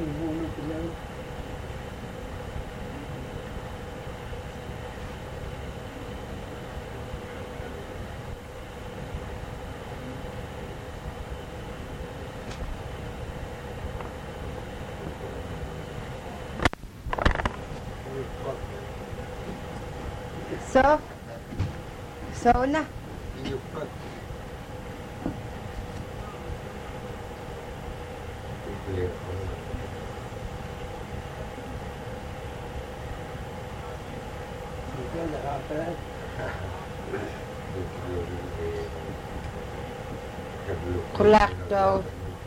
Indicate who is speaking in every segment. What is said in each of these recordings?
Speaker 1: So na. Kulak daw.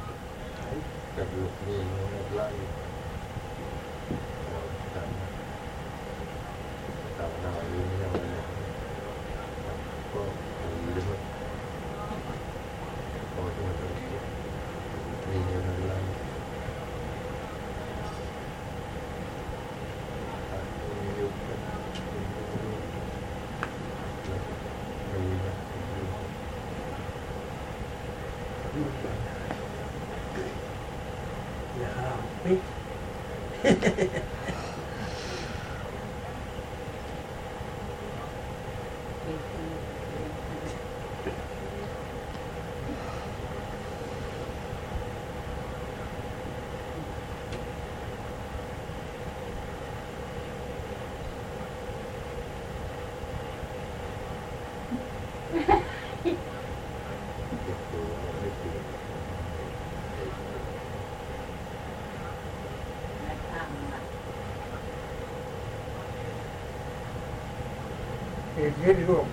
Speaker 2: Diego,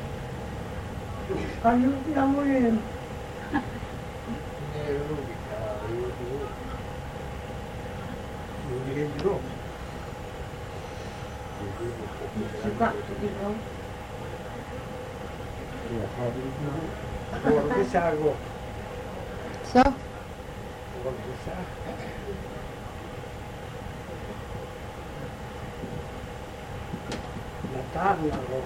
Speaker 2: ayúdame bien. Diego. Suka Diego. Por desago.
Speaker 1: So,
Speaker 2: Por desago. Natarna go.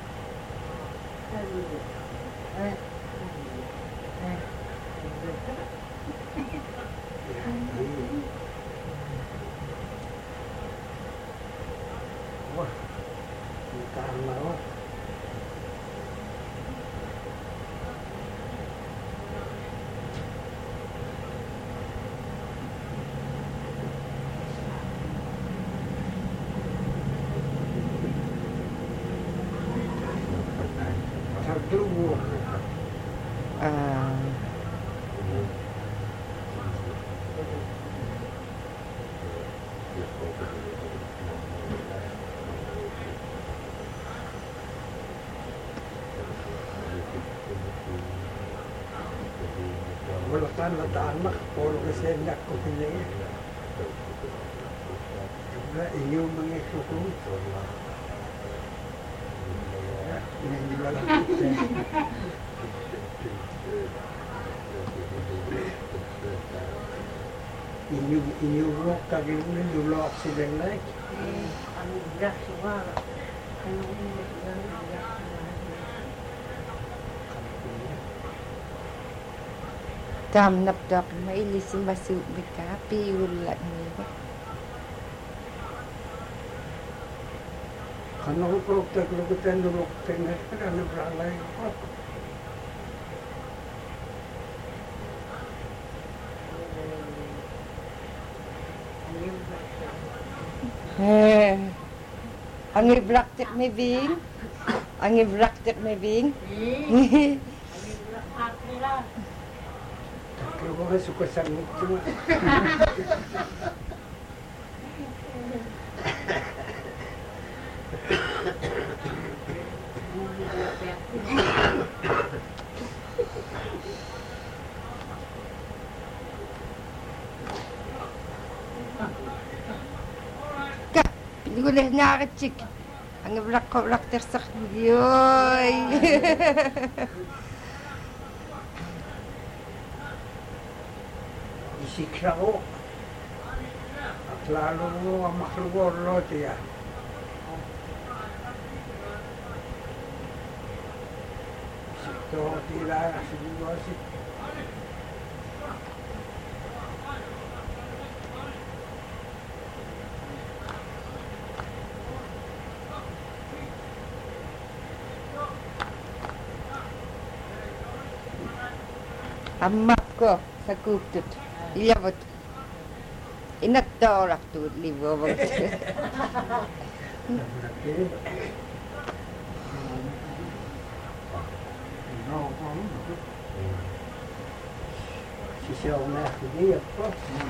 Speaker 2: Wala ka anak, puro kasi anak ko pinaya. Kaya inyong mga suko. Hindi wala kasi. Inyong rock kagin mo yung lock silang like.
Speaker 3: Ang bigas suwara. Ano yung bigas
Speaker 1: tam napdak mailisin basu bikapi ulat ni.
Speaker 2: Kanang proktek lukutan dulu tengah kan beralai apa?
Speaker 1: Ang ibraktek may bing. Ang ibraktek may bing.
Speaker 2: Kalau orang suka sanggup cuma.
Speaker 1: Hindi ko na nakachik. Ang ibrak tersak. Yoy.
Speaker 2: Isiksa ko. At lalo mo ang maklugor lote yan. Isikto ko tila kasi dito si
Speaker 1: Ammakko sakuuttut ilavut inattaorartuut livuavut.
Speaker 2: Sisi on nähty viekko.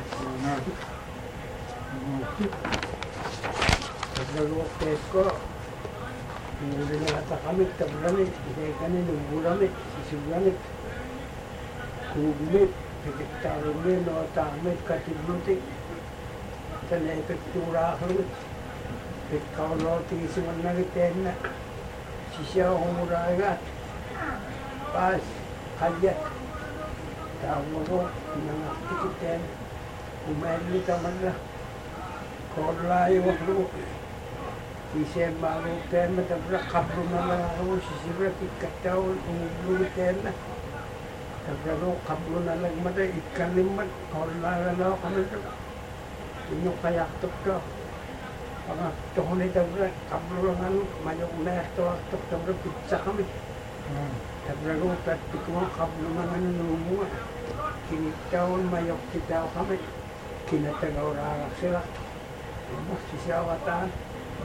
Speaker 2: Tässä luokkeekko nuudella takamit tabramit, ideikanen nuuramit, sisuramit, kuumit, vegettaarumit, nootaammit, katilmutit, tänne pektuuraahlut, pekkaunootiisimannarit ennä, sisähumuraigat, paas, kaljat, taavoro, nanahtikiteen, kumerlitamarra, korlaajuahlu, sisemaaluuteemme tabra qablunalagaru sisibra tikkattaun umubluuteemme tabrano qablunalagmada ikkalimmat korlaagalao qamadu inuqayaqtukto pangaqtohuni tabra qablulangan mayoqneertoartoq tabra pitsaqamit tabrano tattikuma qablunangan nuumua kinittaun mayoqtitauqamit kinatagauraaqarsila sisiawataan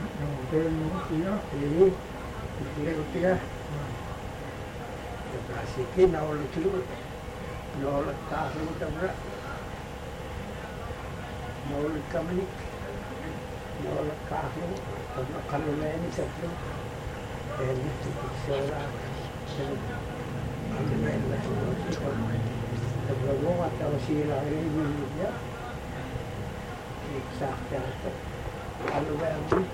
Speaker 2: ini kira-kira berasikin awal itu nolak tahu tabra nolak kami nolak tahu tabra kalau lain satu ini seorang kalau lain tabra gua atau sila ini ya eksakta kalau lain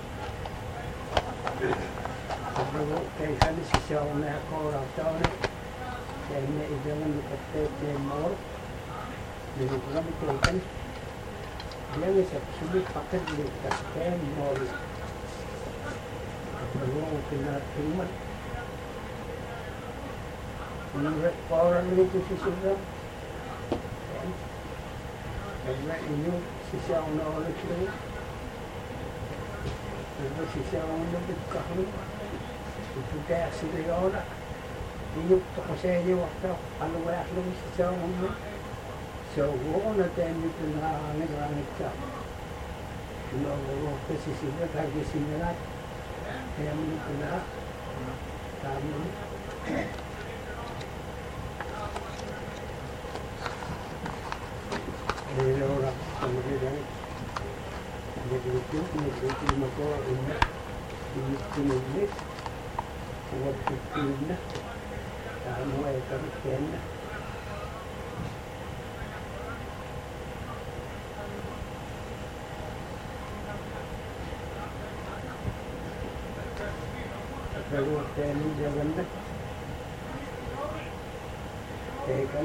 Speaker 2: Abrago kaisan sisiaw na ako raw na kaya na idangan lukatte temor dirukulam kaisan dia bisa sulit pakai di temor Abrago pinatuman menurut orang itu sisiaw karena ini sisiaw na oleh itu Pero siya ang nagkakalo. Ito kaya sila yun. Inukto ko sa inyo. Paluwayak lang siya ang mga. So, huwag na tayo nito na nagranit ka. Huwag kasi sila. Kaya sila na. Kaya mo nito na. Tama. Kaya wala ko magiging. Begitu, begitu maka ini tulis, waktu tulisnya, kamu akan kena. Kalau kena jangan nak, kan,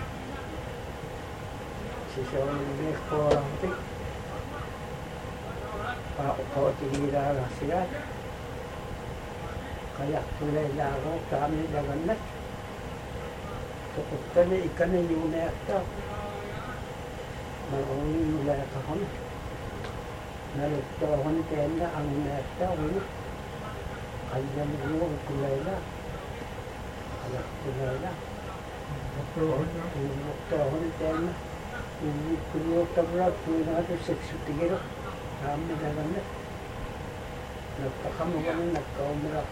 Speaker 2: sesuatu yang kurang tu. Ako tinira sila kaya tulay laro kami laganat tukot na ikan na yun na ito marunong nula kahon naluktohon kaya ang na ito kaya mo tulay na kaya tulay na luktohon kaya na kuliyo tabra tuloy na ito 6 tigiro kami laganat nagpakamu kami nagkaumulak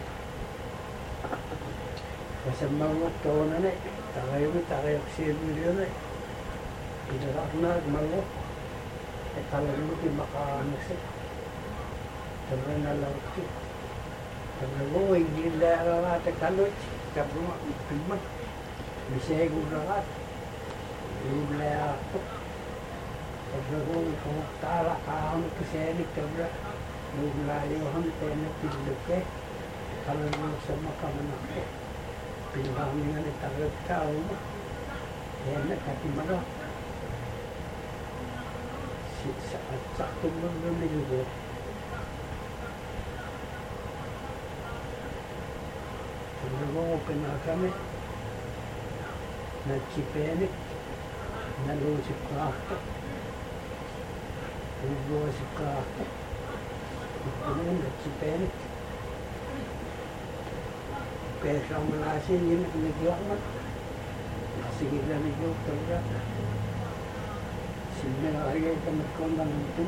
Speaker 2: kasama mga taon na tagayok sirmilyo na inarak na malo talang mo di makamasik talang na lang ito talang mo hindi lang ate kalot talang mo ipiman bisay gulangat hindi lang ako talang mo kumutala kahon kaselik talang Nuglayohan tayo na piluke, kalau sama kamanak ko. Pinangalingan ay tagad tao mo. Kaya nagkatimalo. At saktong lang lumilugo. Paglago ko pinakami. Nagsipenik. Nalusip ka ako. Naglusip ka ako. Kemudian nagsipenik. Kaya sa mga asin yun ang naglaman. sigilan iyo tawra sinna ariya tamakon lang ito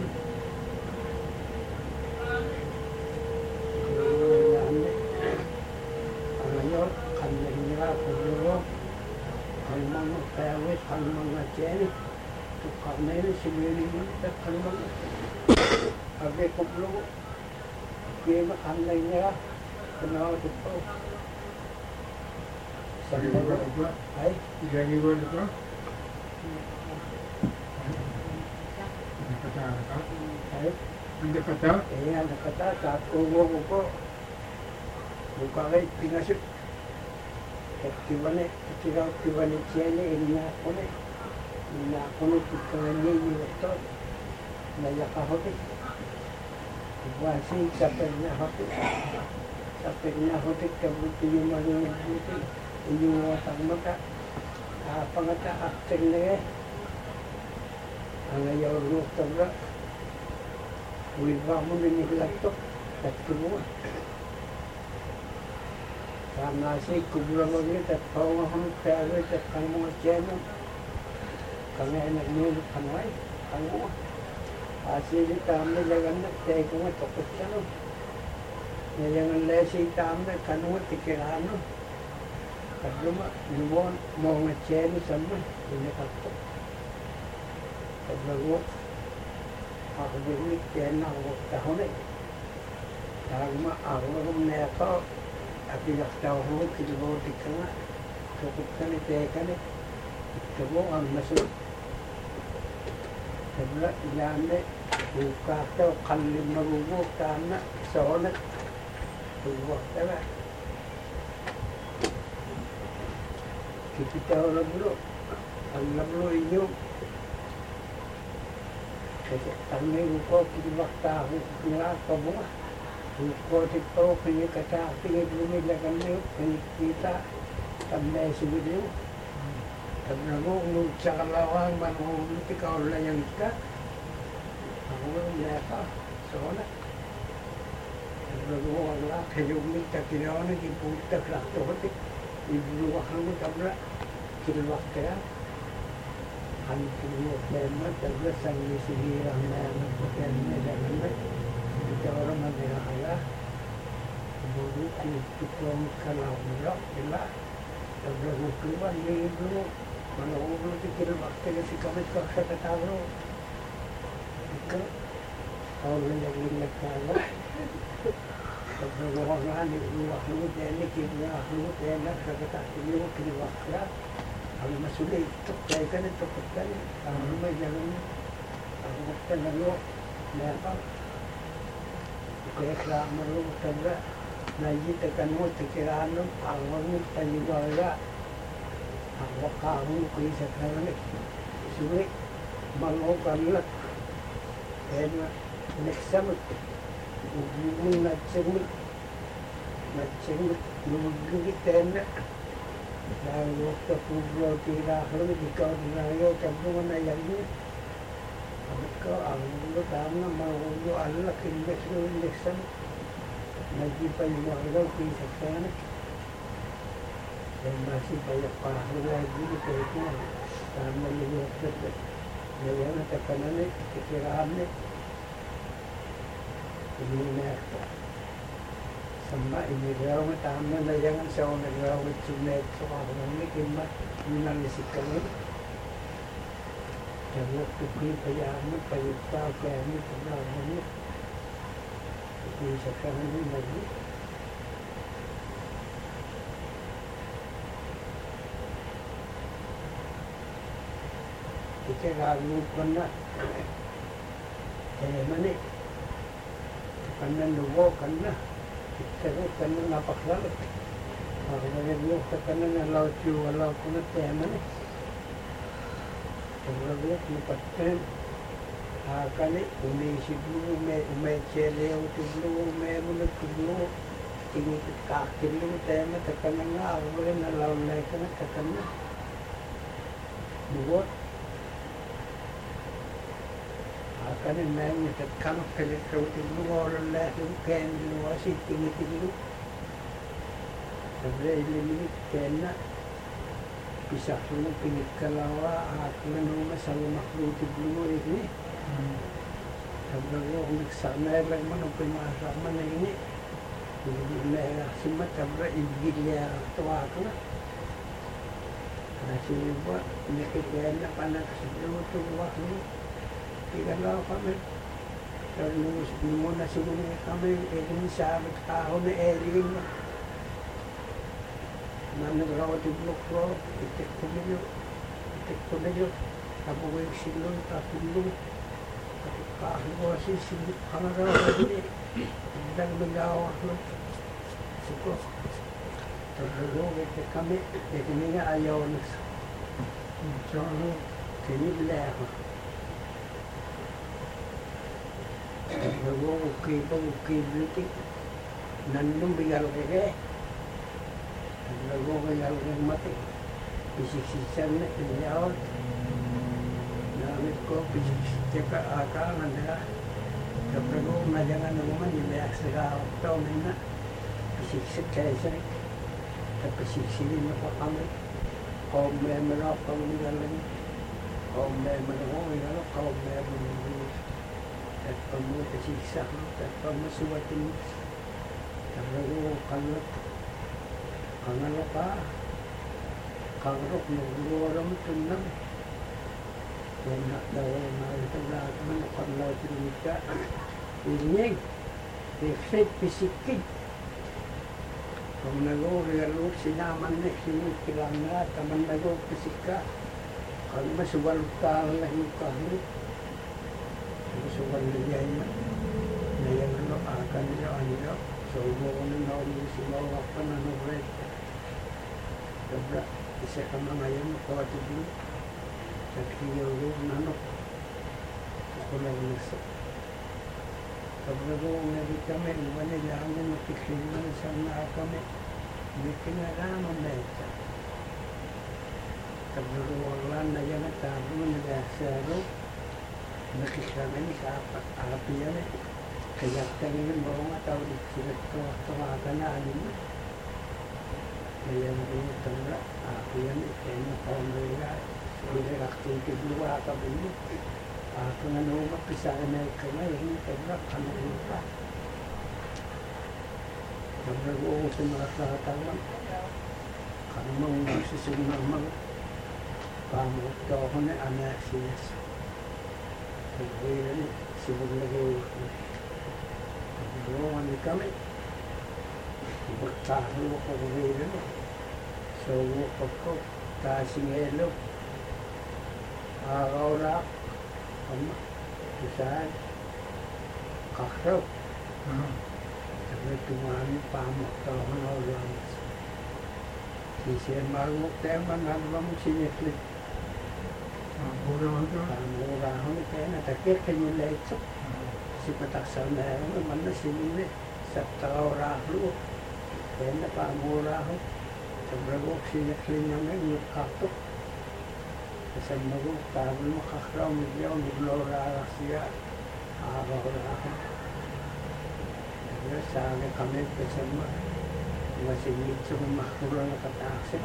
Speaker 2: ngayon kanina kuluro ang mga pawis ang mga tiyan tukar na yun simili mo ang mga agay kuluro kaya makanay kenal itu ay
Speaker 4: jadi boleh tu kata
Speaker 2: ay
Speaker 4: anda kata
Speaker 2: iya ada kata saat uwo ko buka kay pinasip kibane chene ina kone tukane ni to na yakahote wasi sampai hote kabuti yung mga buti yung tagmata pangata akting na ang ayaw ro tabra wiba mo ni laptop at kumo sama si kubra mo ni at pawang pero at kang mga channel kami nagmulot kanay kanmo asili tamne lagan na tay ko matokot siya no yang lesi tamne kanu tikirano kadluma limon mo ngecen sama ini kakto kadlago aku beri kena tahun ini tagma aku neka api tahu kilo tikana cukup kan tekane coba ang masuk kadla yane buka to kalim magugo kana soalnya buat apa? Kita orang dulu ini, kami buka kita waktu nggak semua, buka kita punya kaca, punya bumi lagan kita tambah sebelum, karena mau cakap lawang, mau kita orang yang kita, aku mereka soalnya. Allah kayong minta kinawa na giputa klakto hote ibluwak mo tabla kilwak kaya ang kilwak tema tabla sang nisihirang na nagpapyan na dagan ito orang magkakaya bulu kututong kalaw nila ila tabla hukuman ni iblu manawag ti kilwak kaya si kamit ka sa katawro ikaw orang yang nagkala Pagkawagan ni Uwahlu dahil Uwahlu dahil nagkakatakin yung kiniwakla ang masulit tukay ka na tukot ka na ang may jalan ang wakta na lo meron kaya klama lo tabla najita ka no tikirano ang wang taniwala ang wakahong ko sa karamik sulit mangokan lang kaya nagsamot Ugin nagcengit lumagigit na dahil waktu kubro tirahlo ikaw dinayo tabungan na yan ikaw ang lutang na mahulo alak indeksan nagipay mo agaw kisa sana dan masih banyak pahal lagi itu sama yung waktu na yan at tekanan pikirahan ini sama ini raw taman na jangan sa raw chinet so ako ni kimma ninalisik kami jangan tupi payamu payuta kami pagawin ini sekarang ini lagi kita lalu kena mana karena luwo karena kita karena napaklalo ako nagagyo sa karena nalaw tiyo wala ko na tema ni paglagot napatkan kani umisip mo umechele o tiblo umemula tiblo tingit kakilo tema takana nga ako rin nalaw na ka na takana luwot kanin na yung kanak kalit kautin mo walang lahing kain luwa si tingit-tingit sabla ililimit kain na pisah dulu pinggir kalawa aku nunggu sama makhluk dulu ini tabra untuk sana lagi mana pengasah mana ini ini semua tabra ibigilya tua aku nasi buat penyakit lainnya panas sebelum tu waktu tiga kami kalau nunggu nasi bunyi kami ini sahabat tahun ini Nana rawat di blok pro, itik kuliyo, tapo ko yung silong, tapulong, kahit si silip pangaraw ini, dang mengawa lo, suko, terlalu kami, kami nga ayaw na, jono, kini bila ako, terlalu okay beauty, nandung bigal kaya. Lagu kaya yang mati, bisik-sisan na inyaw, namit ko bisik-sisan ka akal nanda, lagu na jangan naman ilayak sa tao na bisik-sisan kaya siya, bisik-sisan na pa kami, kaum may marap kami nilalang, kaum may marap kaum may marap, at pamutasik-sak, at pamasuwatin, lagu kalat. Kangalo ka, kangrok nagluwaram tunang, wala daw na ito lahat man nakalaw tinita, inyig, refit pisikid, kung nag-o-realo sinaman na sinikilang na, taman nag-o-pisika, kung masuwal ka lang yung kahit, masuwal na yan, na yan akan nila, so mo ko na sigaw pa na red. Dabra, isa ka mga yan, kawati din. Sa kiyaw rin, nanok. Ako lang nasa. Dabra ko, nabi kami, manilangan, natikliman, sana kami. May kinaraman na ito. Dabra ko, wala na yan, tabo, nagasaro. Nakisagan, api yan eh. Kaya kanina mo nga tawag sila tumakan na anin mo. Kaya mo tanda, ako yan kaya mo pamilya. Hindi activity luwa ka mo. Ako nga nung mapisahan na kaya hindi tanda kanina pa. Tanda ko sa mga katawan. Kanamang susunod mga pamukta ako na anak siyas. Kaya yan sinuglagay ko. Doon kami, magkahalo ko rin, so wukot ko, kasing elo, araw-rak, saan, kakraw, sabi tumami pamok taon na ulang, sisiyan marumok tayo man, nalang siniklit, pamurahon kaya natakir kanyang laitsok, si pataksaw na yun naman na sinili sa tao-rahlo kaya na pamuraho sa bragok sinaklin niya ngayon yung katok sa magok tabi makakraw magyaw naglorara siya araw-raho kaya sana kami kasi masigit sa makuro na kataksya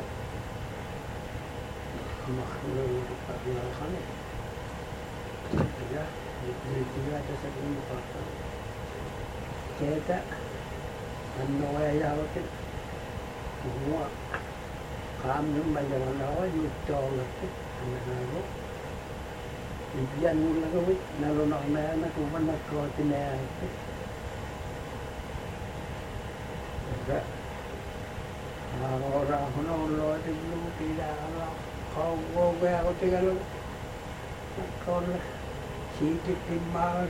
Speaker 2: makuro na paglaw kami kaya Dia ada satu fakta. Kita ano kaya yakin semua kami menjalankan itu lagi anak-anak. Impian mula kami nalunok na anak kuman na kotinaya. Enggak. Orang hono di belum tidak kau gaya kau tinggal kau sikit timbal.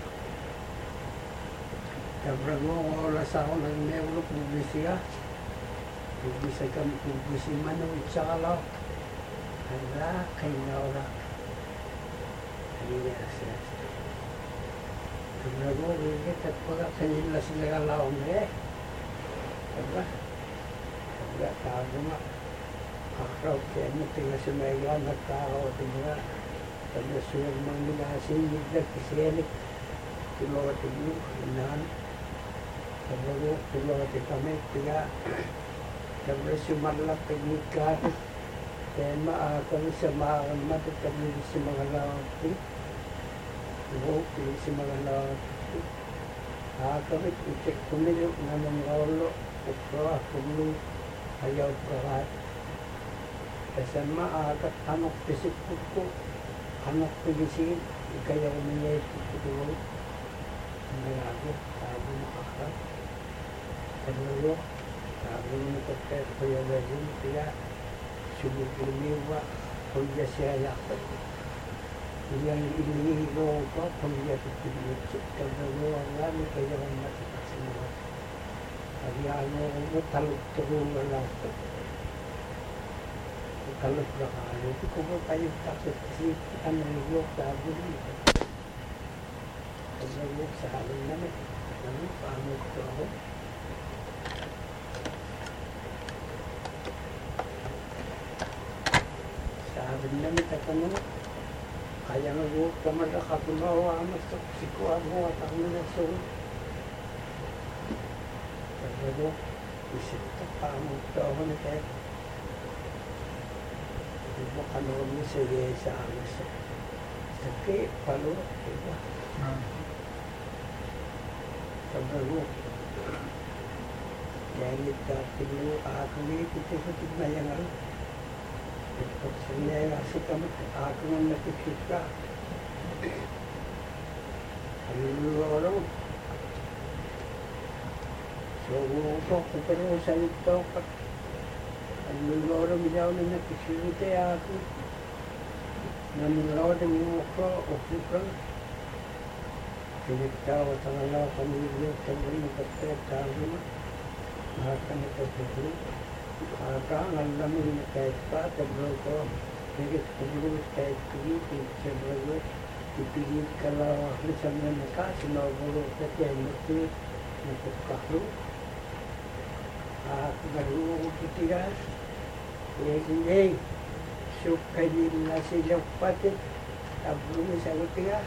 Speaker 2: Dabra ko oras ako ng neuro publisiya. Publisiya kami publisi man ng itsakalaw. Hala, kay naura. Halila siya. Dabra ko, higit at pagka kanila sila kalaw na eh. Dabra. Dabra, tago nga. Kakraw, kaya mo tingnan si Mega, nagkakaw, tingnan. Dabra siya mga nilasin, higit kisiyanik. Tuloy at ilu, inahan. Dabra tuloy at kami, tiga. Dabra sumalap, tignikat. tema kami sama mata kami si mga lawati buki si mga lawati kami cek kumilyo naman ngolo ukra kumlu ayaw karat kasama akat anok pisik ko anok pigisin ikayaw niya ito Malago, sabi mo kakak. Sabi mo kakak, kaya lagi kaya sumigiliwa, kaya siya yakat. Kaya inihigaw ko, kaya tutulutsit, kaya ang lami, kaya ang matikas mo. Kaya ano, talog-tulong lang ko. Talog na kayo, kung kayo tapos kasi ano yung sabi mo. Kaya sa halin namin, paano ito ako? Sa halin namin, kaya nga ko kamadakakunawa ang masaksikuan mo at ang nasunod. Kaya ko, isip ito, paano ito ako na kaya? Hindi mo kanoon mo sa amas. Sakit, palo, diba? Sabaru Jangan tak perlu aku ni kita nak yang lalu. Sebenarnya rasa kamu aku nak kita. Kalau orang so aku perlu saya tahu. Kalau orang jauh nak kita aku. Namun orang yang aku Pinagtawa sa mga pamilya sa mga magkakatawa makan ito dulu ang lamin na kahit pa tablo ko higit kubulus kahit pigit sa bago ipigit ka lang sa mga nakasinabulo sa tiyan mo napagkaklo garuo ko titigas hindi sukayin na sila patit tablo na sa utigas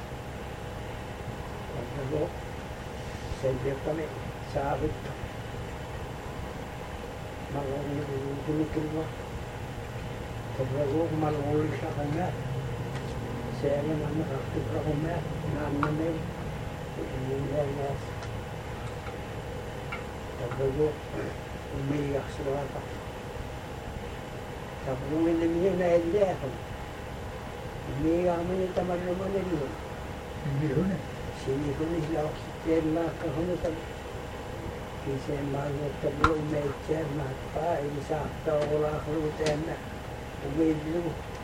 Speaker 2: Lalu saya kami sahabat malam ini keluar terlalu malu sa kanya saya naman aktif ako na namin inilas terlalu umiyak sila ka tapos niya na hindi ako umiyak mo yung tamad naman nila
Speaker 4: hindi yun eh.
Speaker 2: Sini ko nila kerna kahon sa kise mago tablo may kerna pa isa ta wala ko ten umidlu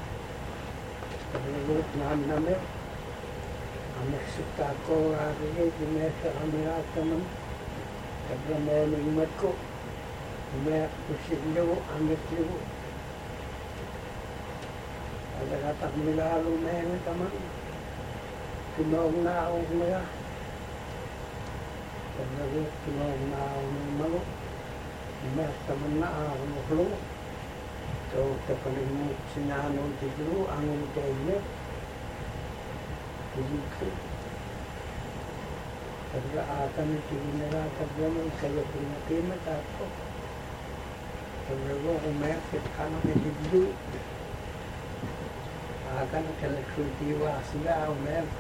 Speaker 2: tablo na me ame sukta ko age me sa amira tamam tablo me limat ko me kusilu ame tilu ada kata milalu me tamam Tinawag na ako mga. Tinawag na ako ng malo. Mas taman na ako ng hlo. So, tapanin mo sinanong tiglo, ang utay niya. Hindi ko. Taga-atan ng tigil tagla mo, kaya pinakimat ako. Taga ko, umayakit ka ng tiglo. Akan kalagsultiwa sila, umayakit.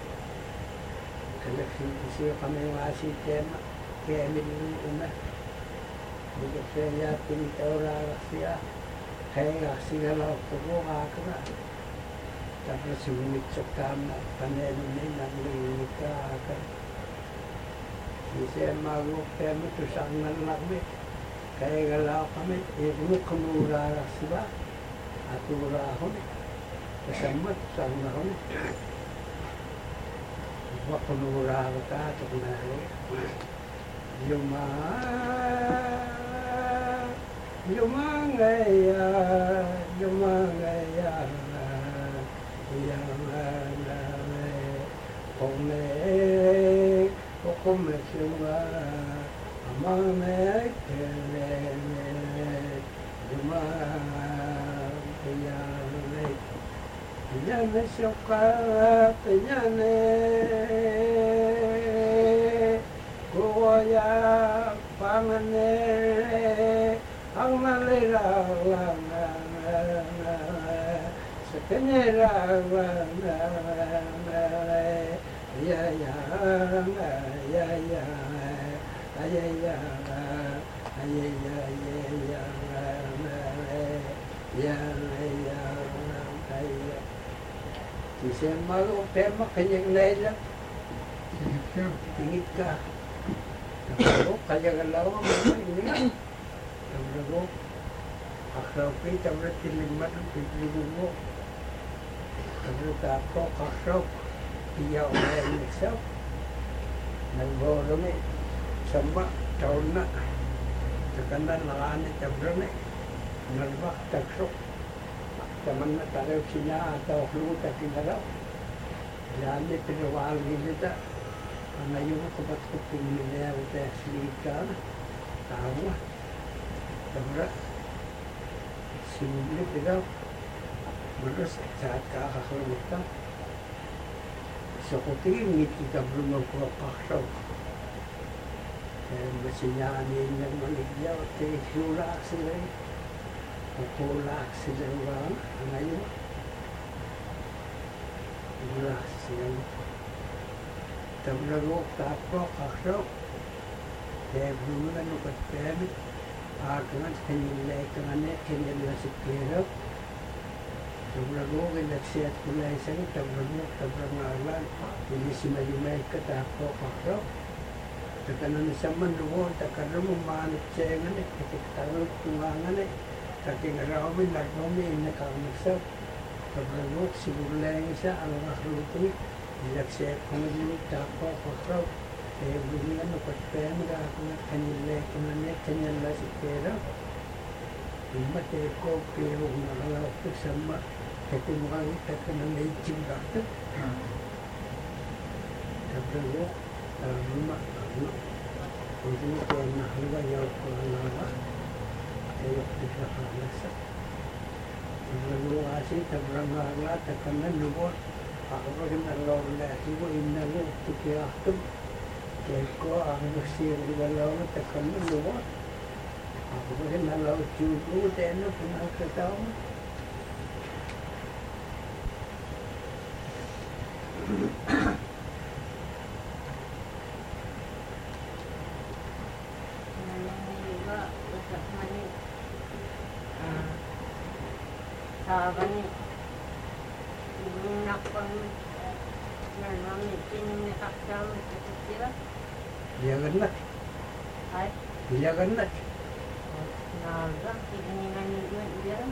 Speaker 2: Kasi kami masih tema kaya minuna hindi saya pinitawra siya kaya siya lang po ako na tapos sumit sa kama panelo na nangyayari ka hindi siya mag-tema to sa nalami kaya galaw kami hindi kumura siya at ura ako kasama sa nalami Wakunura ka tukunari Lumangaya Yamaname Kome Suma Amame Keleme Lumangaya Pinyane suka, pinyane kuya pangane ang naliralang Malu tema kanyang layla, tingit ka. Ako, kaya galaw mo ini. Ako, akraw kay tablet tilimat ang pipiligo mo. Ako, akraw, iya ulay nagsaw. Nagbolo ni, sama, taon na. Sakanan nakani tablet ni, nalbak tagsok. Taman na tayo siya atau luta kinaraw. Yan ni pinawal gilita. Ngayon ko ba't ko pinilaya ito slika na. Tawa. Tabra. Simple pidaw. Maras saat kakakalutan. So ko tingin ngiti tablo magpapaksaw. Kaya masinyanin ng maligyaw. Tigisula sila eh. Matulak sila ang ngayon. Matulak sila. Tablago, tapo, kakso. Kaya bulunan ng katpemi. Akangan kanilay kanganet, kanilay si Pero. Tablago, kinaksiyat kulay sa iyo. Tablago alan. Hindi si Mayumay ka, tapo, kakso. Takanan sa manluon, takanan mo manit siya nga eh. Katiktarot tungangan eh. Kating arawin, nagmami, nakamasap. Paglagot, siguro lang isa, ang naklutoy. Ilaksep ko mag-inig, tapo, pakraw. Kaya bumiyan, napatpaya, mag-aakunat kanila, kumanet, kanyala si Pero. Imatay ko, pero nakalaw ko sama. Kati mo kang itaka ng naitsim bakit. Paglagot, kung sino ko ang nakalayaw ko ang nawa. Kaya kita kalasa. Nagluwasi, tabrangala, takanan, lubot. Ako pa kinalaw na sigo, inalo, tikiyaktum. Kaya ko, ang nasir, galaw na takanan, lubot. Ako pa kinalaw, tiyugo, teno, pinakataw.
Speaker 3: Sabi nakpang namin tinakasama sa sila.
Speaker 2: Biyagan na.
Speaker 3: Ay,
Speaker 2: Biyagan na.
Speaker 3: naga, tiningan nyo diyan.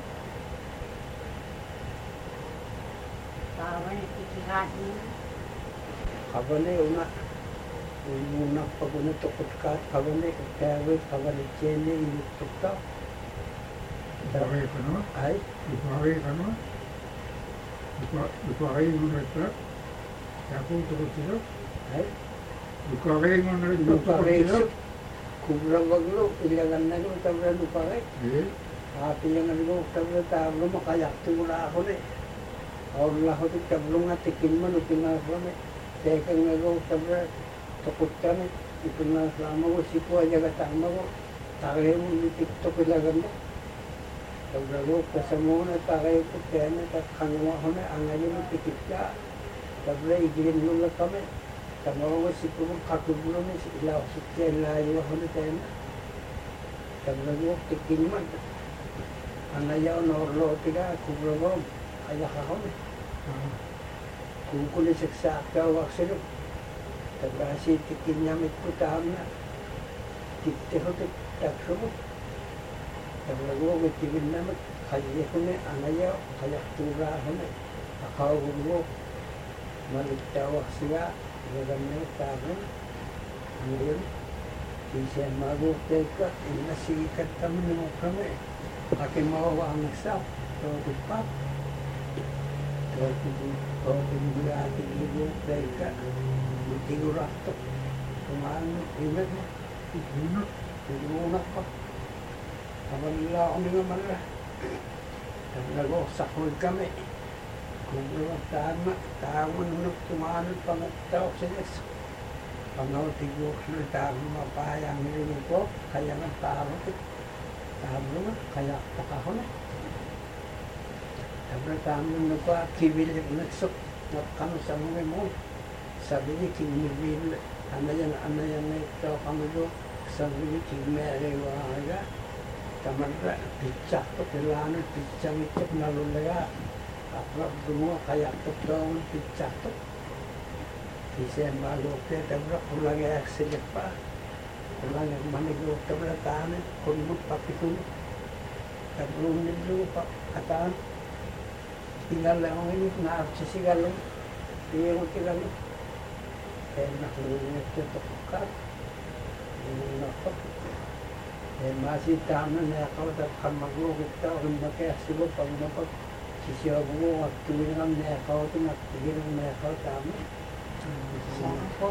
Speaker 3: Sabi ni tikikain.
Speaker 2: Kabane, una. Umunak pag unatukot ka, kabane, kaya kabane, tiyene, inutok ka.
Speaker 4: Luparay ka no?
Speaker 2: Ay,
Speaker 4: Luparay ka no? Luparay mo na ito? Kaya kung tukot sila?
Speaker 2: ay.
Speaker 4: Luparay mo na ito?
Speaker 2: Lupareso. Kubra waglo, ilangan na nung tabla lupare.
Speaker 4: Eh?
Speaker 2: Api yang nung tabla tablo makayak tumula ako na. Awal lah ako tablo nga tikin man upina ako na. Teka nga nung tabla tukot ka na. Ipina sama ko sipo aja katama ko. Takay mo ni TikTok ilagan na. Tabla ko kasama na takay ko kaya na kakangwa ko na. Ang ngayon yung tikit ka. Tabla igilin mo lang kami. Tamawa si Pumang Katubulo ni si Ilaw Sutya Ilayo ako na tayo na. Tablago, tikin man. Ang ayaw na orlo tiga, kublago, ayak ako na. Kung kulit saksa wak sila. Tabasi tikin niya mit ko taham na. Tikte ko takso mo. Tablago, tikin naman. Kaya ko na, ang ayaw, kayak tura ako na. Akaw mo, maligtawak siya. Maganda tayo. Ngayon, siya mag-utay inasikat kami naman kami. Aking mawawa ang nagsaw. Tawag pa. Tawag mula ating mag-utay ka. Tigurato. Tumaan, ingat mo. Tigurunat pa. Kapag nila ako naman na. Nag-usakod kami. Kung tama nung tumanod pangataw sa Diyos. Pangawtig ko na tama mapayang nilunod ko, kaya nga tama nga, kaya pakako na. Tabra tamu nukwa kibil naksuk kamu sama mo. Sabi ni kibil anayan ito kamu do. Sabi ni kimere waga. Tamarra picak to kelana picak itu nalulaga. Apa semua kayak ketong picak to. Kisah malu ke tabra pulang aksi lepas. Pulang mana go tabra tamu kunut papi kunut. Tabra nilu pak katan. Tinggal lang ini na sisigal lang. Iya mo tinggal. Enak lu itu tepat. Ini apa? Masih taman ya kalau tak kamago kita orang pakai asilo pag dapat sisiya mo waktu dengan ya kalau tu nak tinggal ya kalau taman. Siapa?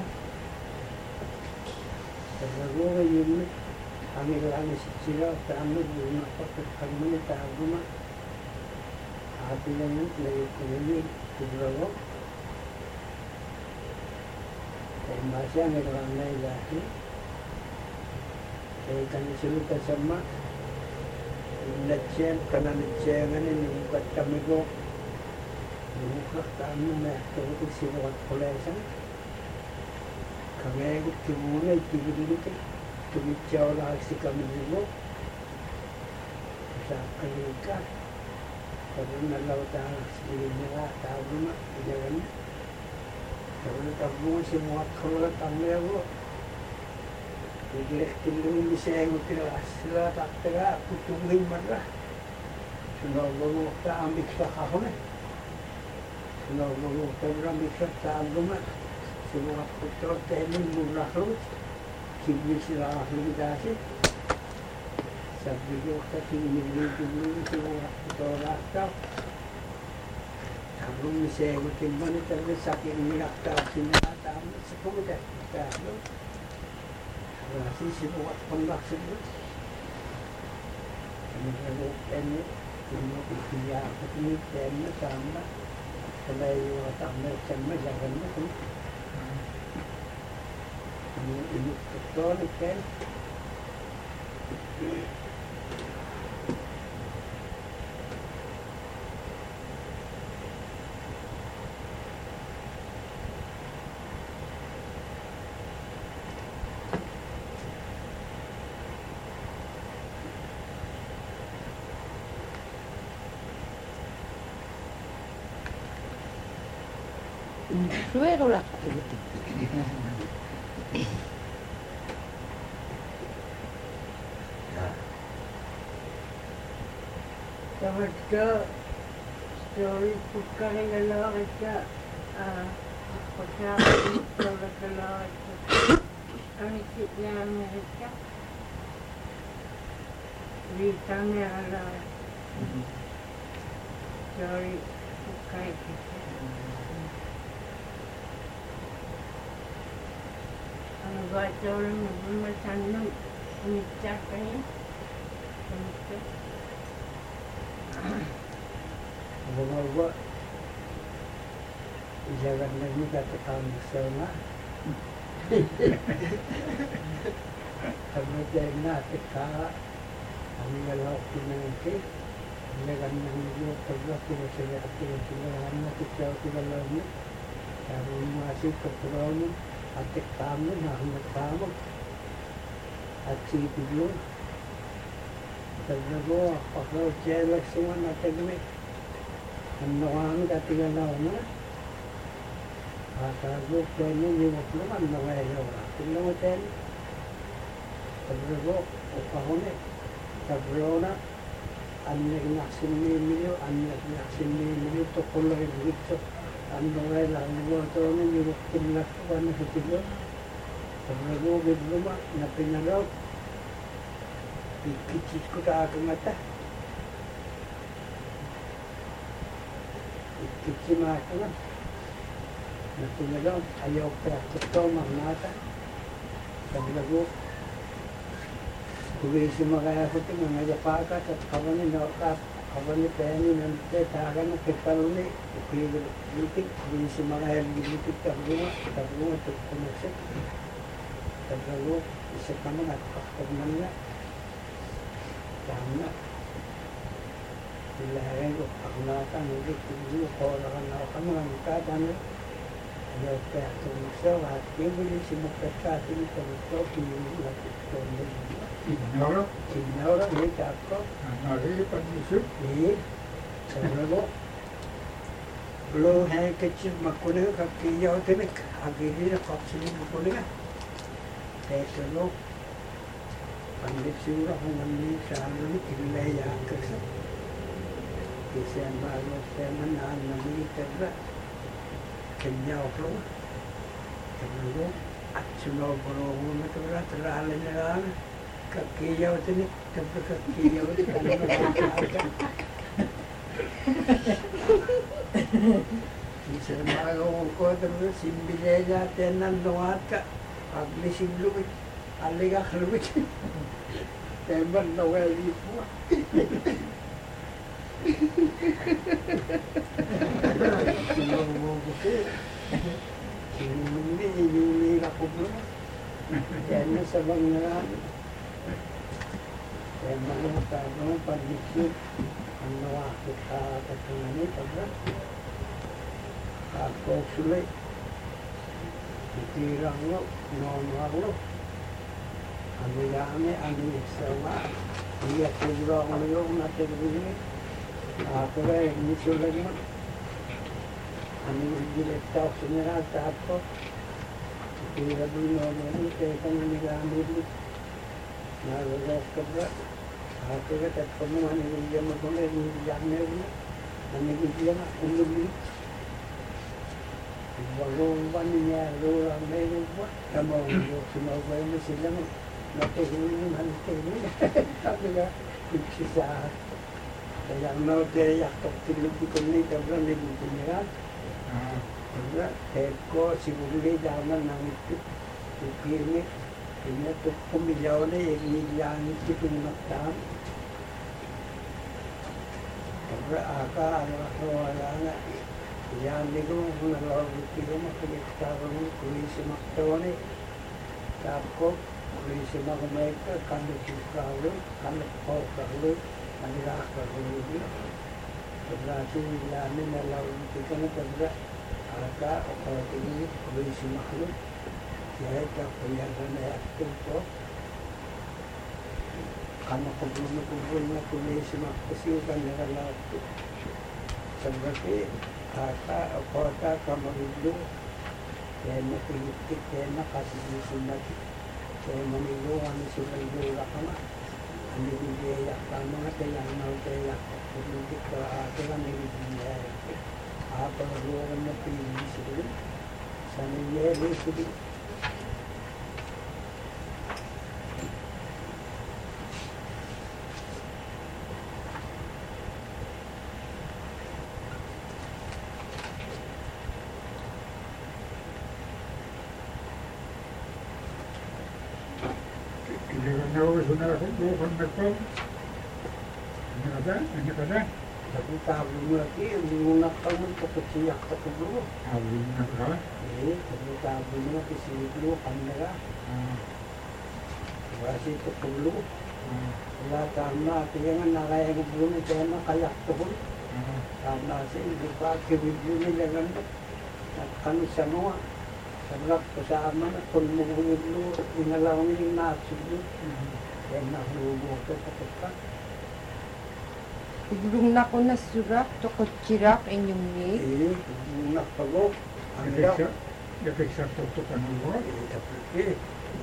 Speaker 2: Terlalu ini kami lagi sisiya taman rumah pakai kami taman. Hatinya lagi kuning kubro. Masih ang ilang na ilahi. Kaya kami sulutan sama. Natsyan, kanan natsyangan ini buat kami ko. Bukak kami na ito sinukat kulesan. Kami ay kimuna, tigil-tigil. Tumitsaw na si kami nilo. Sa kanilika. Tapi nalaw tayo sige nila, tawag na, iyagan na. Tapi tabu semua kalau tamu jadi tilu bisa ngutip asla tak tega kutungin mana. Sudah lalu kita ambil sahahnya. Sudah lalu kita ambil sahahnya. Semua putra teknik murah lu, kibli silah limitasi. Sebelum kita tinggal dulu semua putra rata. Belum bisa ngutip mana terus sakit minyak tak sini tak sepuluh dah. Belum. Masih semua pendak semua. Kalau ini semua dia ini tema sama. Kalau sama sama jangan macam. Ini betul kan?
Speaker 1: Luego la
Speaker 3: Tawarga story pukkaling lalaki ka pagkakalit lalaki ang isip niya Amerika Rita niya lalaki story pukkaling kita ang baca orang bermasanang unicak kayo unicak
Speaker 2: Bawa jangan lagi katakan sama. Kami jangan kita kami kalau kita nanti jangan nanti kerja kita sedia kita hanya kita lagi. Kami masih keperluan atik kami nak kamu aci dulu. Terlalu kalau jelas semua nanti ni. Ang katingan na una. Atago kani ni mukman na ngayon. Tingnan mo ten. Tabrego o pahone. Tabrona anne inasin ni milyo to kolay dito. Ano ngayon lang mo to ni mukman na kuan na kitigo. Tabrego bidluma na pinalaw. Ikikit ko ta akong mata. Kiki mata na tinalaw ayaw pa ito mamata paglago kuwi si mga puti mga yapaka at kawan ni peni nante tagan na kepaluni kuwi litik kuwi si mga litik tablunga tukumasik paglago isa kami at pagmanya tama Ilahin ko, pakunatan, hindi ko korakan ako ka mga mukatan. Ayaw kaya tumusaw, at kibuli si mukatatin ko ito, pinulak ito mo.
Speaker 4: Signora,
Speaker 2: Signora, hindi ako.
Speaker 4: naripan niyo.
Speaker 2: Hindi. Sabi ko, belum hai kecil makunih kaki jauh tenik, akhirnya kapsul makunih. Teslo, pandai surah mengambil selalu ilai yang kerja. Kesian baru saya menahan namanya kerja, kenyau pun, kemudian acunau berumur itu berat terlalu nerang, kaki jauh tenik, tapi kaki jauh tenik. Bisa magawa ko terus simbile natin ng luwat ka. Paglising lumit, aliga lumit. Teman na wali po. Sinungo ko. Sinungo yung nila ko mo. Yan na sa mga mga tayo paglising. Ang nawakit ka katanganin pagka. Ako sulit. Itirang lo, nonwag lo. Ang yame, ang isawa. Iya siguro ako yung natin. Ako rin, hindi sulit mo. Ang direkta ako sinira sa ako. Itirang lo, nonwag. Kaya kang nilamit mo. Nalagas ka ba? Ako rin, at kumuha nilagyan mo kung nilagyan mo. Nilagyan mo. Bagong niya, lurang meron po. Tama mo, sumabay mo sila mo. Natahulong hantay Sabi nga, nagsisa. Kaya ang nautiyak tok tilupi ko na ito, bro, nilipin nila. Kaya, teko, siguro daman ng ipirmit. Kaya ito pumilaw na, yung nilangit ko pinagtaan. Kaya, ano ako, wala nga. Yan ko nalawag ko makikitaron kulisi maktone tapos kulisi makumeka kami sikawo kami pokalo manila karulo berarti lani nalawag ko na tabra aka o ini kulisi maklo ya ta kuya na yakto kami kubul na kulisi makasi kan nalawag ko seperti kata kota Kamarulu, kaya napilit, kaya nakasisunod, kaya manilu, ano sumayo ka na, ano yung biyak ka mga tayangaw, kaya hindi ka kaya nagbibiyak, pagaluan na pilis sila, sa nangyari sila.
Speaker 4: Una con Nepal. Ano ka na?
Speaker 2: Tapi tabu mo lagi, muna ka mo ito kasiyak ka ito bro.
Speaker 4: Awin na ka?
Speaker 2: Tapi tabu mo lagi siglo, kamera. Kasi ito tulo. Wala tama, kaya nga nakaya ko bro, kaya nakayak ko bro. Tama siya, hindi pa kibigyo nila ganda. At kami sa mga, sarap ko sa ama na kung mabulog, inalaw yung nasiglo. Kaya nahulubo ko kapag ka.
Speaker 1: Iglung na ko na surak, tokot chirak inyong ni.
Speaker 2: Nakago. Ang daw.
Speaker 4: Napiksa to ka ng mo?
Speaker 2: Tapos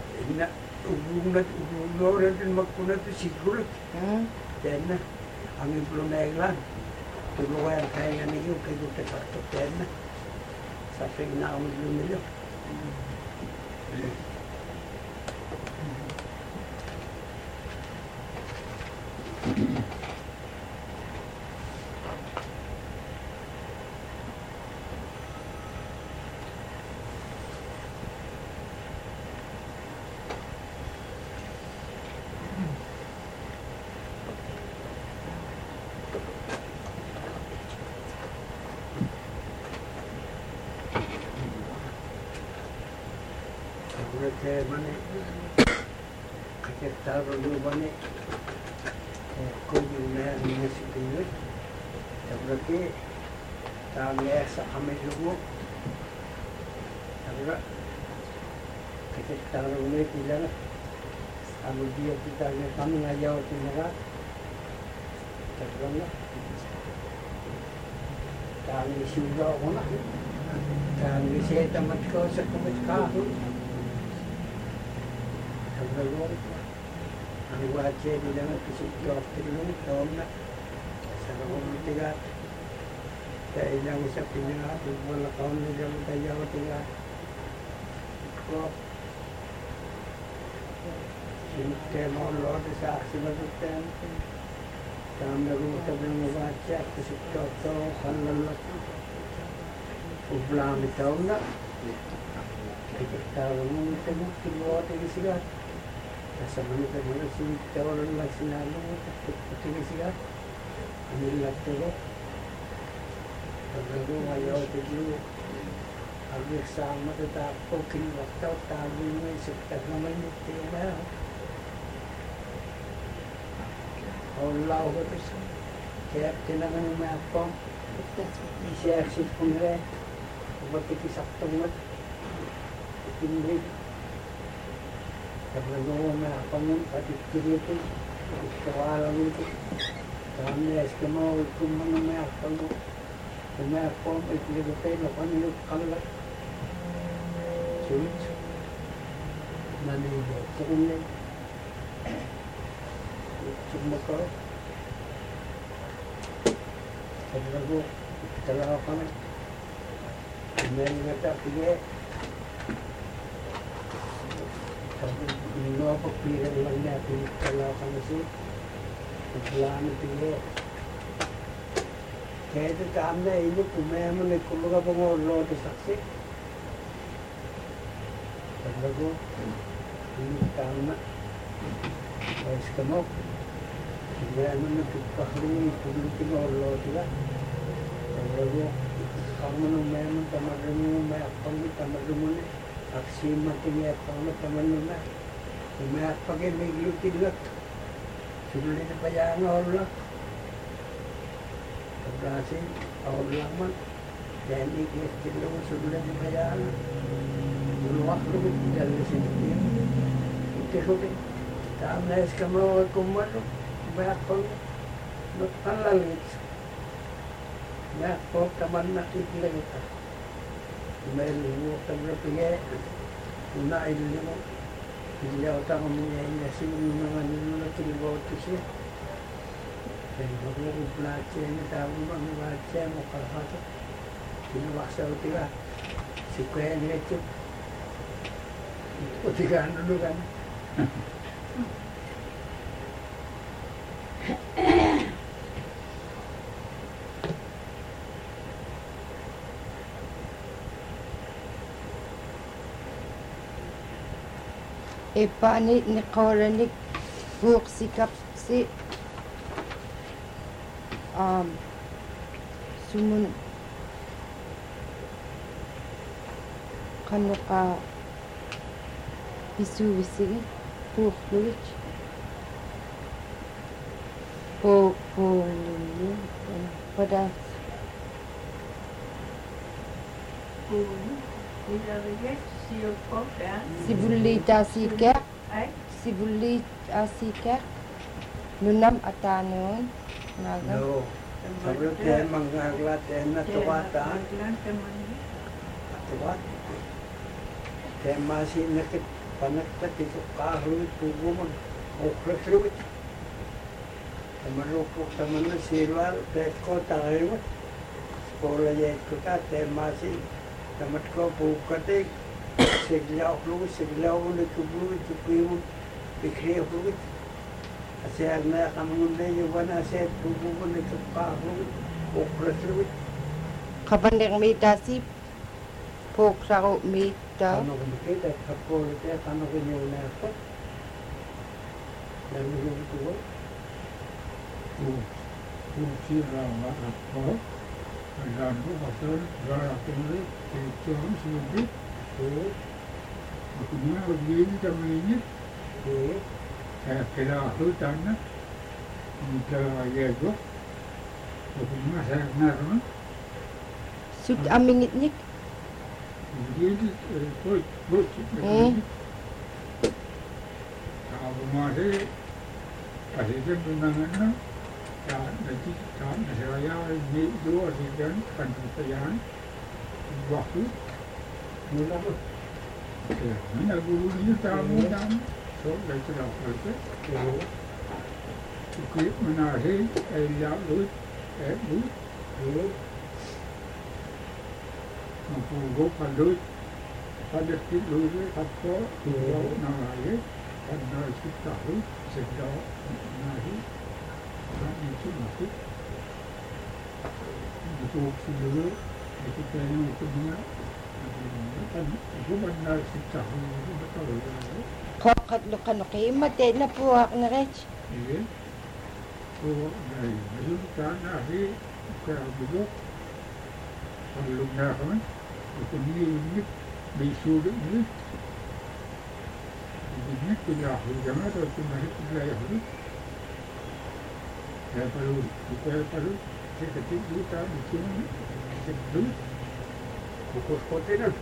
Speaker 2: ubunan din magkunat siguro. Kaya na, ang implunaiglan. Tuluwayan kaya nga niyo, kayo tapatok kaya na. Sa na ang lumilyo. Kaya mani, kaya taro lupa ni, kung yung na niya si Pinoy, Tapi tangga sa kami lumo. Tapi kita tahu ni tidak. Anu dia kita ni kami ngajau tinara. Tapi tangga sudah mana? Tangga saya tamat kau sekumit kau. Tapi anu baca di dalam kisah film tahun nak. Sekarang tiga. Kaya lang sa Pilipinas, wala kaon na dyan tayo tiga. Ko sinute mo Lord sa aksimadutan. Kami nagutab ng mabacha, kasi toto, kanlalak. Ublang itaw na. Kaya mo nito mo, kinuha tayo sigat. Kasama nito mo na sinitaw lang sinalo mo, tayo sigat. Anilat tayo. Lalu ayah dulu, habis sama tetap kokin waktu tahu ni sekitar namanya tiada. Allah betul. Siap tinangan ni apa? Siap sih punre. Berarti kisah tumat. Tinggi. Lalu apa pun tadi kiri itu soalan itu. Kami eskimo itu mana apa pun. Kaya po ay pinagpapay na kami kalat. Sulit. Nanigo. Kung yan. Sumako. Sabi ko, talaga kami. May nga tapige. Sabi, nino pagpilan lang natin. Talaga kami siya. Naglaan pige. Kaya ito kami na ino, pumayama na kuluga pa mo lodo saksi. Sabi ko, ino kami na. Pais ka mo. Pumayama na kipahuli, pulutin mo lodo ka. Sabi ko, kami na umayama, tamarin mo, umayakpang mo, tamarin mo na. Aksima tingyapang mo, tamarin mo na. Umayakpang eh, may glutin lang. Sulit na pa yan, Allah. Berhasil awal lama dan ini cenderung sudah dibayar dulu waktu dari sini itu sudah tak kamu kumadu banyak pun bukan lagi banyak pun teman nak ikut kita melihat teman pergi guna ilmu dia orang mempunyai sih mengenai ilmu itu sih. Kalau aku belajar ni tahu mana belajar muka hati, ini bahasa utiga, sekolah ni itu, utiga dulu kan.
Speaker 1: Ipani ni Koranik buok sikap si sumun kanu ka bisu bisigi buok luwich po lulu pada sibulita sikak nunam atanon naga
Speaker 2: No, sebelum dia mengaglat enak tuatan, tuat, dia masih nak panak itu kahlu tubuh man, okres rubit, teman rupuk teman silwal, teko tahu, sekolah je kita dia masih teman ko buka segala orang tubuh tubuh pikir rubit. Asyik nak kamu ni juga nak asyik tubuh pun itu kahlu, okres rubit.
Speaker 1: kapan yang mita si pok saro mita
Speaker 2: Kamu kita kapol kita kamu kena apa? Dan itu
Speaker 4: Sirama apa? Lalu pasal rakyat itu sebut kemudian begini kami ini saya kira hutan kita lagi cũng mà sẽ nghe nó
Speaker 1: Sut amingit nik.
Speaker 4: đi thôi bớt à mà thế à thì cái bên năng nó cả để chỉ cả để sẽ ra đi đua thì đến phần thời gian hoặc thứ
Speaker 2: Mula mo.
Speaker 4: mình là guru đi ta muốn đam số để cho đọc được đấy cái mình là thế giáo đối đối mà phụ gốc phần đối phần được cái đối với thật có thì đó nào là đấy phần nơi chúng ta đối sẽ đó là đấy đó như chút mà chút thì tôi xin lỗi thì cái cái này tôi nhớ phần của mình là chúng ta không có rồi
Speaker 1: Kokhat lo kanoki mate na puak na rech.
Speaker 4: Iya. Oh, này, ví dụ na hi cái video còn lúc nào không? Còn như nít bị sụt nữa. Nít cái là hồi giờ nó tôi nói cái là hồi. Cái paru cái chuyện ta bị chuyện cái đúng.
Speaker 2: Có thế nào?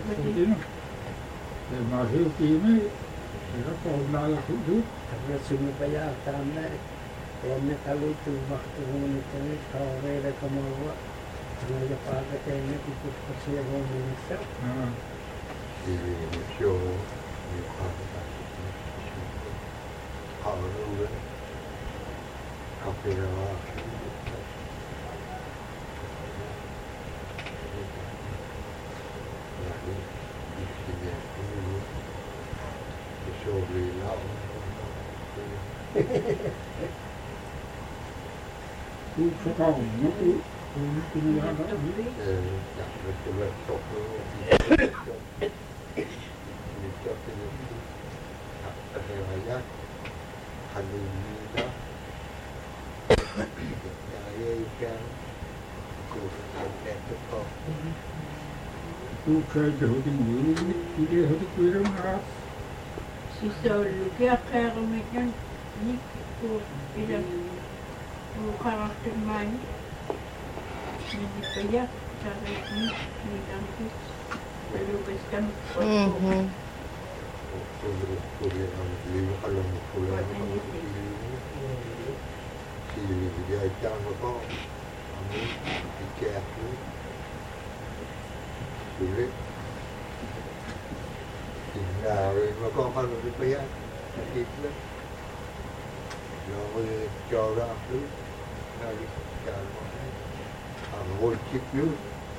Speaker 4: Để mà hiểu kỹ mới thì nó còn là cũng đúng.
Speaker 2: Tapi sumipaya tamna enne kalu tu waktu huni tani kawere kamawa ana paga tenne kuput pasia ho minsa
Speaker 5: thì show nhiều hơn họ luôn đấy học thì là show vì lão
Speaker 4: Cứ số cao nó cứ như là đó.
Speaker 5: chẳng được cái lời sốt luôn thì cho cái thật là giác hành đó cái của đẹp rất con
Speaker 4: Cứ chơi được thì mũi đi đi hết quý lắm ha.
Speaker 3: Sisol kaya kailangan ni ko ilang karakter man hindi kaya sa ni dangko pero basta
Speaker 5: Liu kalau pulang thì giờ cha nó có muốn đi chè xử lý thì nào rồi mà con không được bây giờ đi lên rồi cho ra thứ này cả ngồi chip nước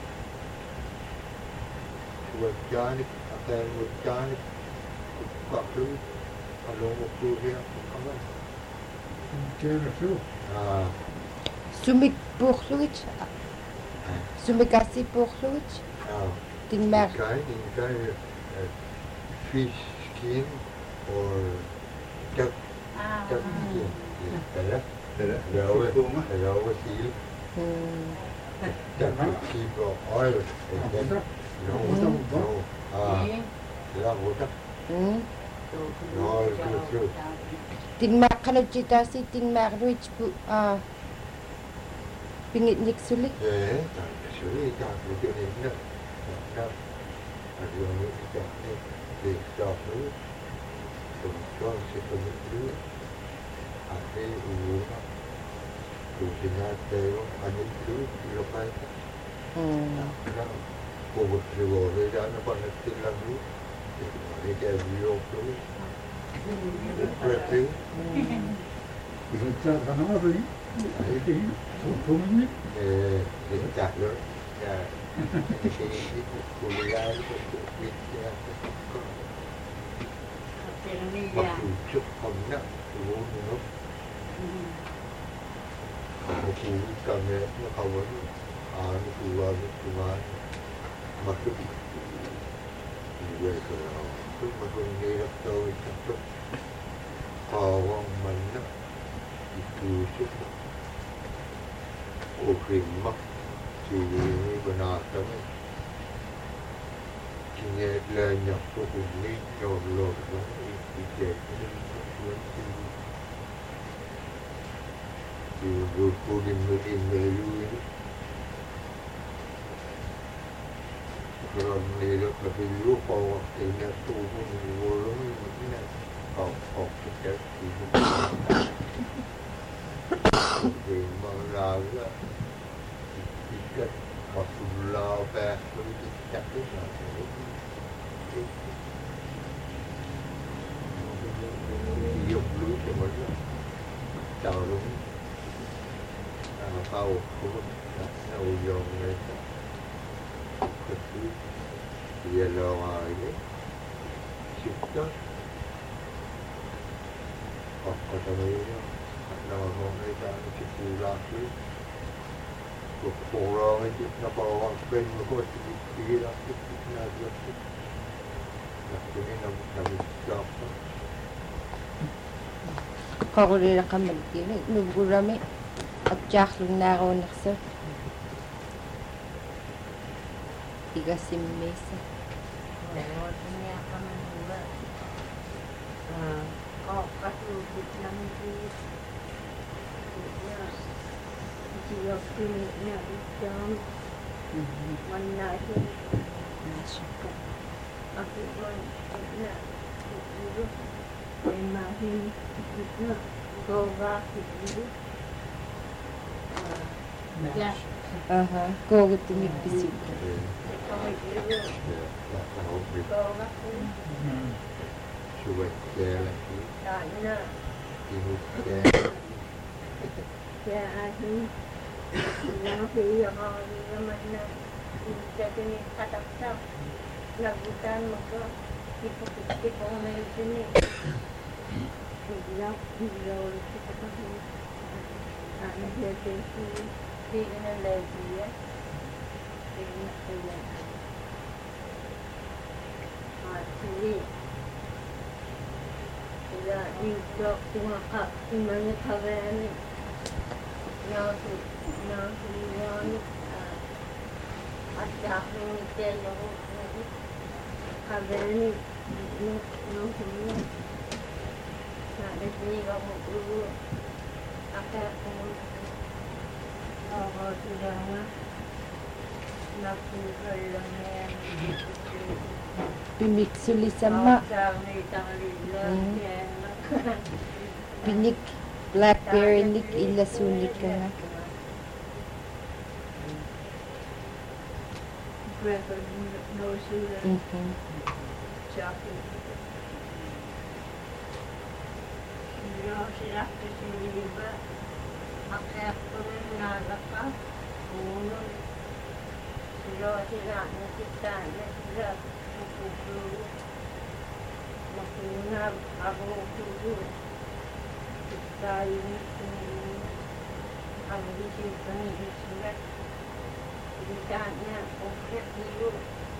Speaker 5: vượt trái cái vượt trái quạt thứ luôn một tu kia không có
Speaker 4: Chơi là số.
Speaker 1: Sumik pukhluit. Sumikasi pukhluit. Ting mer.
Speaker 5: cái fish skin or duck skin rồi seal duck keep oil là một cách rồi good
Speaker 1: Ting mer kanojita si ting mer rich pu pingit nik sulik.
Speaker 5: xử lý cho cái chuyện này nữa đó rồi những cái này để cho thứ cùng cho sẽ có những thứ cái uống đủ thì ra đều những thứ lúc này nó khu vực rồi ra nó còn là tin là thứ để cái video thứ thứ
Speaker 4: Rồi cha nó rồi. Thì không biết.
Speaker 5: để chặt nữa cái của người ta cũng biết mặc dù chút hồng đó vô nó một cú cầm này nó không có nó cú mặc chút về rồi lúc mà con nghe được tôi chắc chút họ mình đó thì cú chút ô khỉ mắc thì bữa nào đó chỉ nghe lời nhập của cùng đi rồi lột nó đi chạy you put in the rồi này là cái lúa phò thì là tu mình vô lúa mình này học cái thì mà là cái học là về cái chắc cái là dùng lúa cho mình chào đúng tàu cũng đầu dòng này giờ rồi đấy chụp đó học ở trong đấy nó hôm nay ta chụp phù la chứ chụp phù rồi chụp nó bỏ bên mà có chụp kia đó chụp là được là cái này nó chụp
Speaker 1: قولي رقم الكيلو نقول رامي أتجاخ لنا ونخسر يقسم ميسا كوغة تميك
Speaker 5: Chùa chè là cái chè
Speaker 3: Ya, yang dia yang mana jadi ni kata lagukan maka kita orang sini dia kita tahu anak dia di ini lagi ya ini saya mati ya ini blok cuma mana kawan yang ada yang dia kawan ni yang semua ada sini kamu dulu apa oh sudah nak pulang
Speaker 1: Pinik suli sama pinik blackberry nik ila sulit ka na.
Speaker 3: No sugar. Chocolate. Sila sila akak pun nalaka. Uno. Sila kita sila kuku. Makuna aku kuku. Kita ini aku di sini di sini. Ditanya okey dulu.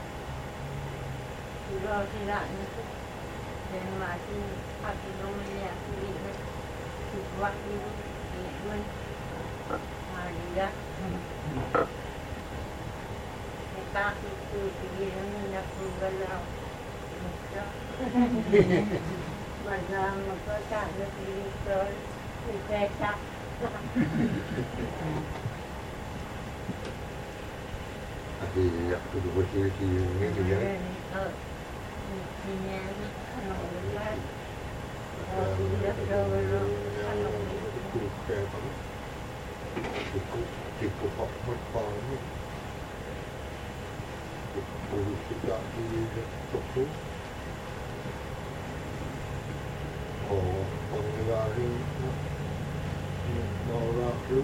Speaker 3: Sila itu dan masih aku nomornya ini buat itu pun ada. Kita itu dia nak bergalau. Macam apa tak lebih betul. Kita
Speaker 5: thì aku buat cerita ini dia. Tipu hok mutbang ni, tipu kita di toko. Oh, orang tu,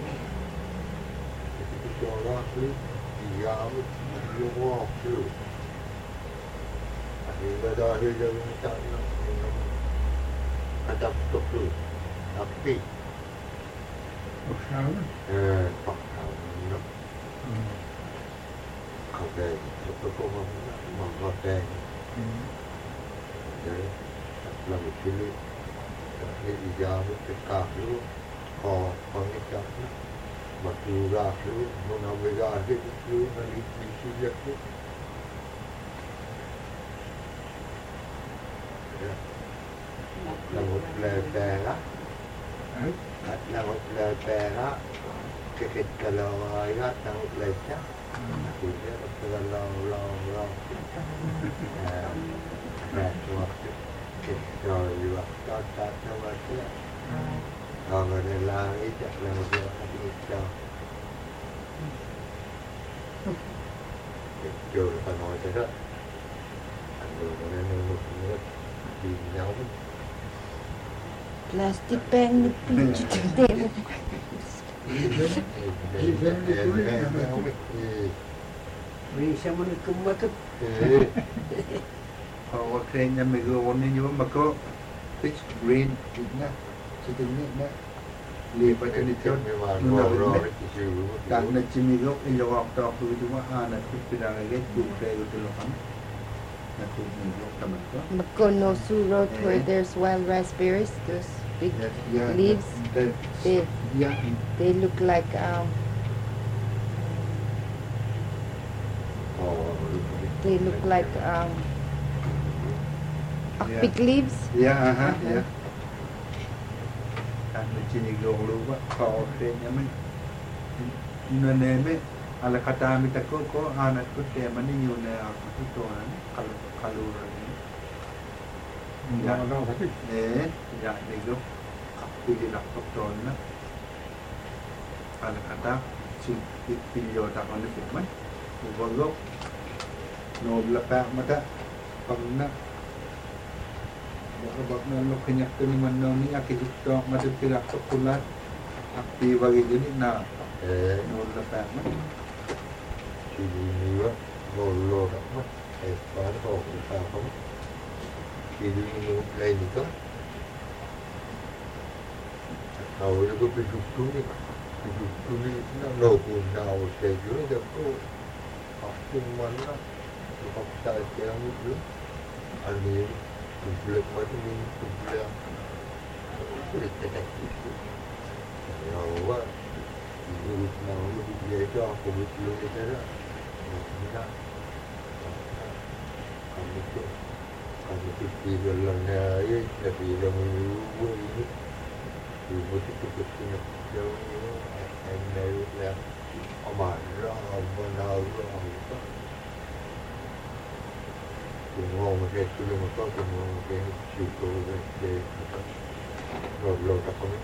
Speaker 5: orang tu. Dia waktu ada yang minta ada tu tapi ada satu menggodeng jadi lalu pilih ini dia berkah dulu kau pengikut batu rasu, menawar itu nanti siap tu. Lalu lepas lah. at nangutla pera kikit kalawayat nangutla siya kuya pagkalaw Rest waktu kita waktu tak waktu kalau lelang itu kalau dia hati kita itu kalau kita anu nunggu di nyawa
Speaker 1: Plastic bag ni pinch table.
Speaker 2: Bisa menikmati
Speaker 5: kalau kayaknya megawan ini juga maka fix green juga sedikitnya lipat ini tu dan cemilok ini waktu aku cuma anak tu pindah lagi tu kayak itu loh kan aku milok teman tu
Speaker 1: Makonosu Road where there's wild raspberries, those big leaves. They look like big leaves.
Speaker 5: Ya. Kan sini golu pak kau kayaknya nene ala kata minta ko anak ko te mani yune aku tu tuan kalau ini
Speaker 4: Enggak tahu tapi
Speaker 5: ya nego aku di nak tuan na ala kata si video tak ada filman golu no belaka mata pangna Sebab nak kenyak tu ni mana ni aku juga masih tidak sekulat aktif bagi jadi nak nol lepas mana sini ni wah nol apa pada kau apa sini ni lain itu kau itu pergi tu ni nak pun dah saya juga aku mana aku tak yang itu ani Publik macam ni, publik sulit detektif. Yang awak, ini nama dia itu aku betul kita dah. Tidak, kami tu filmnya ya, tapi film ini, film itu betul jauh ini, yang amarah, benar. Ngomong macam tu lama tu ngomong macam syukur macam lo tak kami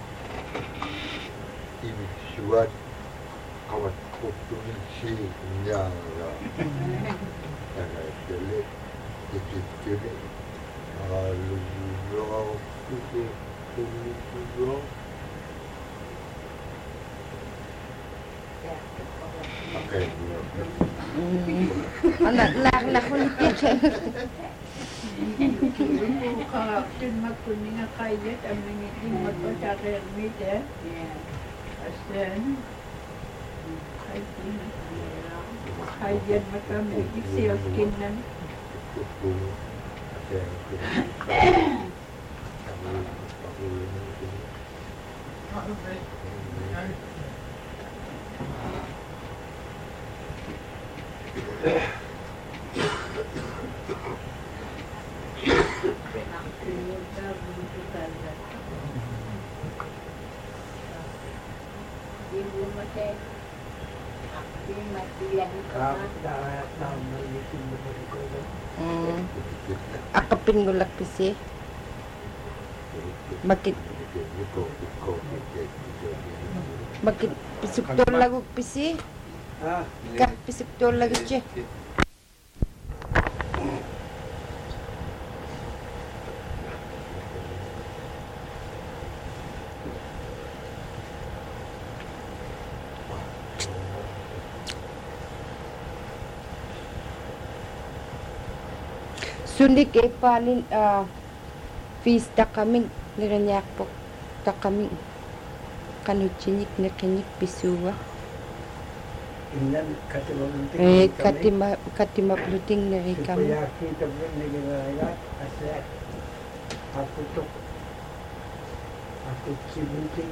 Speaker 5: ini suat awak kutu ni si nyang lah dan jadi itu lalu lo tu okay
Speaker 1: Anak nak kulit
Speaker 3: Kalau cuma kuning kaya, tapi ni macam cara mide. Asen, kaya macam ni siapkan nan.
Speaker 1: Akapin gulak pisi. Bakit pisuk tol lagu pisi? Kah pisuk tol lagu je. Sunik panin fees takaming niranyak po takaming kanuchinik na kinik pisuwa
Speaker 2: Inan katimang
Speaker 1: katima pluting na rin kami
Speaker 2: Sipayaki tabi nagigayat asya aku tuk aku cibunti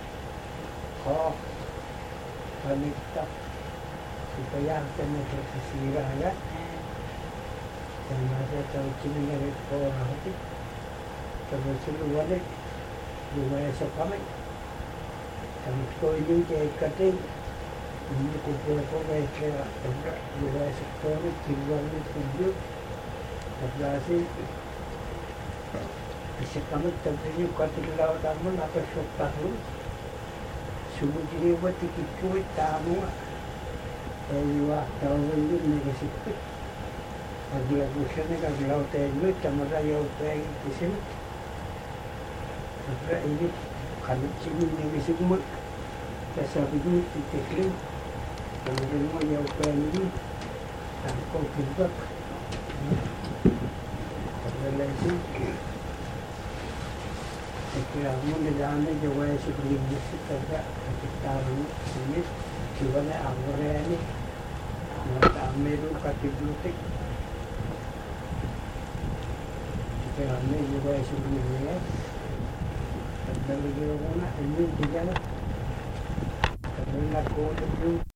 Speaker 2: panikta sipayaki na kasira ya dan masa tahu cini nagig ko hati terus luwalik lumaya sa kami Tanto yung kating hindi ko po may kaya pagka mula sa kore kiluan ni kubyo pagkasi kasi kami tabi yung katilaw naman nakasok tayo sumugini wa tikikuit tamo aywa tawon yun nagasipit paglago siya nagaglaw tayo tamarayaw tayo kisim pagka init kanit siya nagasipit kasabi ko titikling kemudian mau jauh ini tangkau kimbak pada itu sekian negara Jawa sebelumnya kita kita ini sebenarnya awalnya ini mata Ameru katiblutik sekian Jawa sebelumnya pada lagi orang ini tidak ada nak kau